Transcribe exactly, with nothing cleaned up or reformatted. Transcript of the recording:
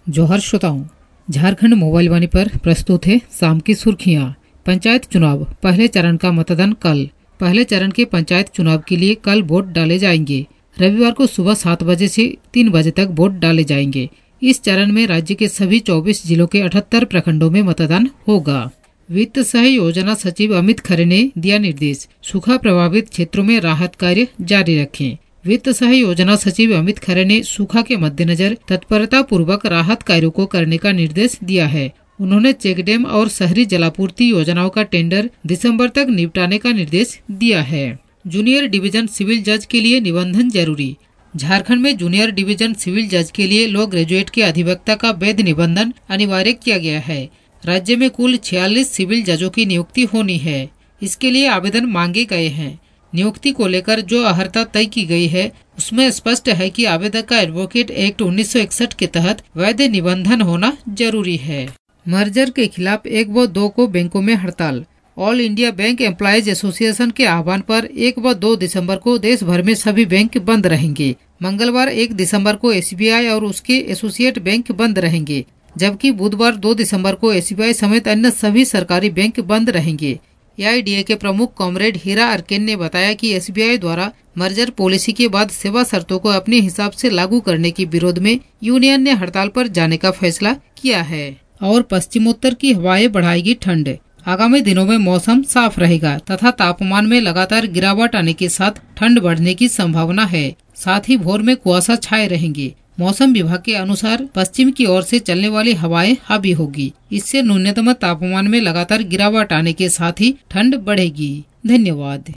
जोहर श्रोताओं, झारखंड मोबाइल वाणी पर प्रस्तुत है शाम की सुर्खियां। पंचायत चुनाव पहले चरण का मतदान कल। पहले चरण के पंचायत चुनाव के लिए कल वोट डाले जाएंगे। रविवार को सुबह सात बजे से तीन बजे तक वोट डाले जाएंगे। इस चरण में राज्य के सभी चौबीस जिलों के अठहत्तर प्रखंडों में मतदान होगा। वित्त सह योजना सचिव अमित खरे ने दिया निर्देश, सूखा प्रभावित क्षेत्रों में राहत कार्य जारी रखें। वित्त सह योजना सचिव अमित खरे ने सूखा के मद्देनजर तत्परता पूर्वक राहत कार्यों को करने का निर्देश दिया है। उन्होंने चेकडेम और शहरी जलापूर्ति योजनाओं का टेंडर दिसंबर तक निपटाने का निर्देश दिया है। जूनियर डिवीजन सिविल जज के लिए निबंधन जरूरी। झारखंड में जूनियर डिवीजन सिविल जज के लिए लॉ ग्रेजुएट के अधिवक्ता का वैध निबंधन अनिवार्य किया गया है। राज्य में कुल छियालीस सिविल जजों की नियुक्ति होनी है। इसके लिए आवेदन मांगे गए हैं। नियुक्ति को लेकर जो अर्हता तय की गई है उसमें स्पष्ट है कि आवेदक का एडवोकेट एक्ट उन्नीस सौ इकसठ के तहत वैध निबंधन होना जरूरी है। मर्जर के खिलाफ एक व दो को बैंकों में हड़ताल। All India bank employees association के आह्वान पर एक व दो दिसंबर को देश भर में सभी बैंक बंद रहेंगे। मंगलवार एक दिसंबर को एसबीआई और उसके एसोसिएट बैंक बंद रहेंगे, जबकि बुधवार दो दिसंबर को एसबीआई समेत अन्य सभी सरकारी बैंक बंद रहेंगे। एआईडीए के प्रमुख कॉमरेड हीरा अर्केन ने बताया कि एसबीआई द्वारा मर्जर पॉलिसी के बाद सेवा शर्तों को अपने हिसाब से लागू करने के विरोध में यूनियन ने हड़ताल पर जाने का फैसला किया है। और पश्चिमोत्तर की हवाएं बढ़ाएगी ठंड। आगामी दिनों में मौसम साफ रहेगा तथा तापमान में लगातार गिरावट आने के साथ ठंड बढ़ने की संभावना है। साथ ही भोर में कुआसा छाए रहेंगे। मौसम विभाग के अनुसार पश्चिम की ओर से चलने वाली हवाएं हावी होगी। इससे न्यूनतम तापमान में लगातार गिरावट आने के साथ ही ठंड बढ़ेगी। धन्यवाद।